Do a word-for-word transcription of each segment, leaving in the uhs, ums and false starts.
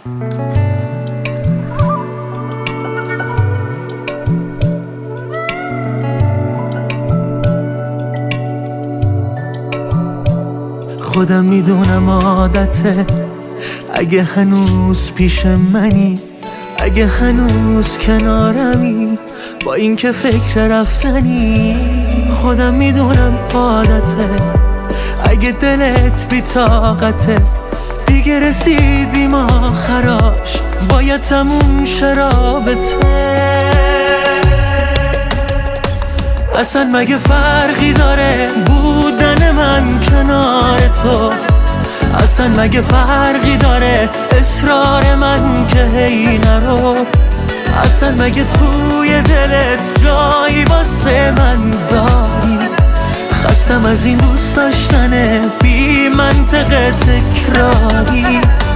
خودم میدونم عادته، اگه هنوز پیش منی، اگه هنوز کنارمی، با این که فکر رفتنی. خودم میدونم عادته، اگه دلت بی طاقته، دیگه رسیدیم آخراش، باید تموم شه رابطه. اصلا مگه فرقی داره بودن من کنار تو؟ اصلا مگه فرقی داره اصرار من که هی نرو؟ اصلا مگه توی دلت جایی واسه من داری؟ خستم از این دوست داشتن بی منطق تکراری.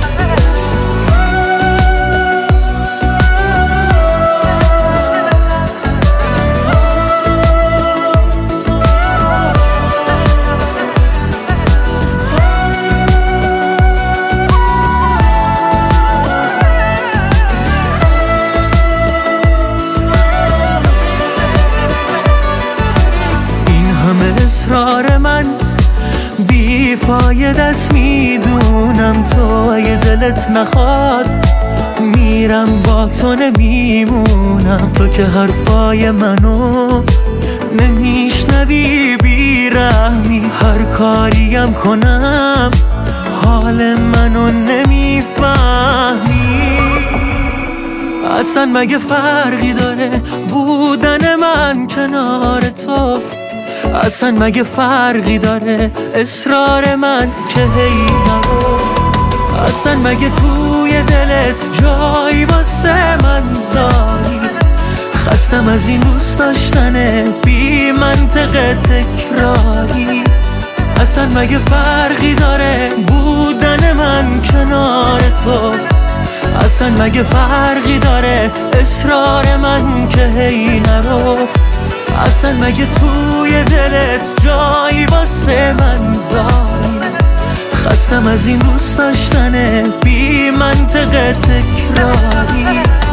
اصرار من بیفاید است، میدونم تو اگه دلت نخواد میرم با تو نمیمونم. تو که حرفای منو نمیشنوی، بیرحمی، هر کاریم کنم حال منو نمیفهمی. اصلا مگه فرقی داره بودن من کنار تو؟ اصلا مگه فرقی داره اصرار من که هی نرو؟ اصلا مگه توی دلت جایی واسه من داری؟ خستم از این دوست داشتن بی منطق تکراری. اصلا مگه فرقی داره بودن من کنار تو؟ اصلا مگه فرقی داره اصرار من که هی نرو؟ اصلا مگه توی دلت جایی واسه من داری؟ خستم از این دوست داشتن بی منطق تکراری.